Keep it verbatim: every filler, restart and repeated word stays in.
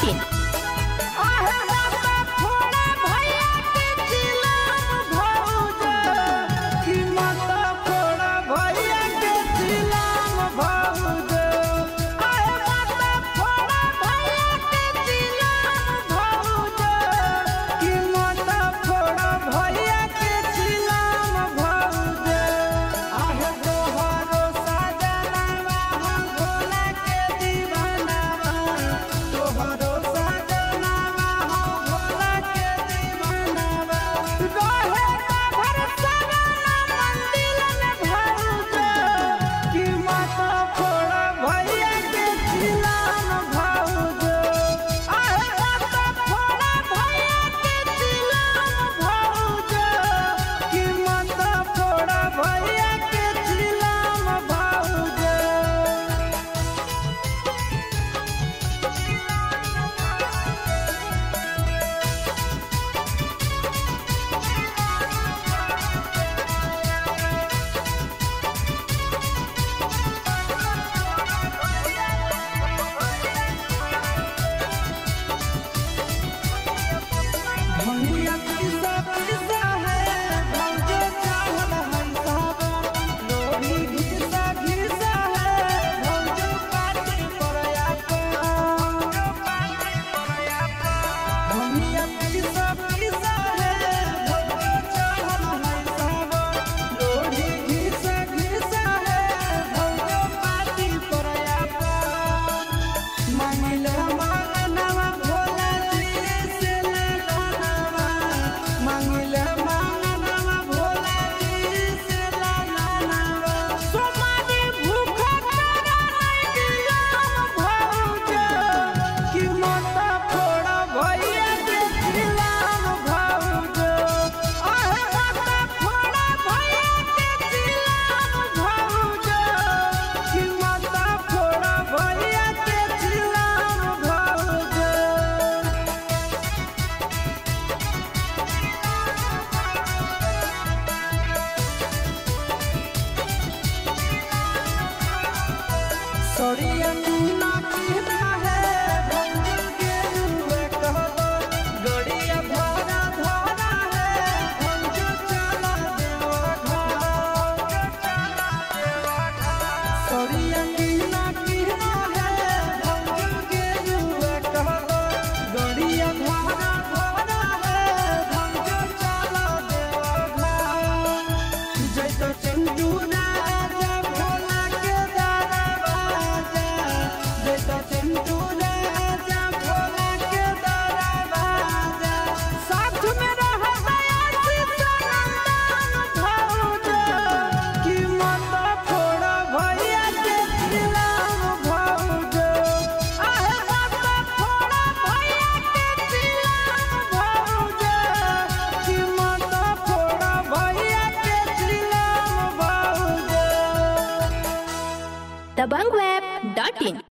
इन। सड़िया तूना कहना है भंजल के रुए कहलो गड़िया भरा धरा है भंजल चला देवा घर चला देवा घर सड़िया तूना कहना है भंजल के रुए कहलो गड़िया भरा धरा है भंजल चला देवा घर जैतो चंदू दबंग वेब डॉट इन।